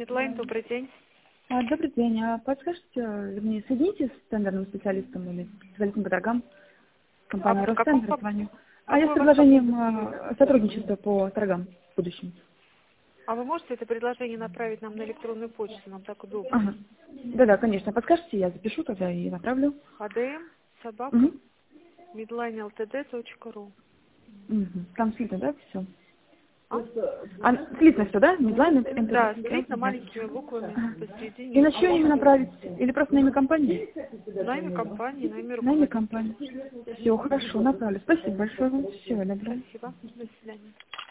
Медлайн, добрый день. Добрый день. Подскажите, вернее, соедините с тендерным специалистом или специалистом по торгам компании Ростендер звоню. Я с предложением сотрудничества по торгам в будущем. А вы можете это предложение направить нам на электронную почту? Нам так удобно. Ага. Да-да, конечно. Подскажите, я запишу тогда и направлю. ADM, собака, Угу. midlineltd.ru. Там слитно, да, все? А? Слитно все, да? Медлайн, Да, слитно маленькими буквами посередине. И на чье имя направить? Или просто на имя компании? На имя компании, на имя На имя руководителя. компании. Все, хорошо, направлю. Спасибо большое вам. Всего доброго. Спасибо. До свидания.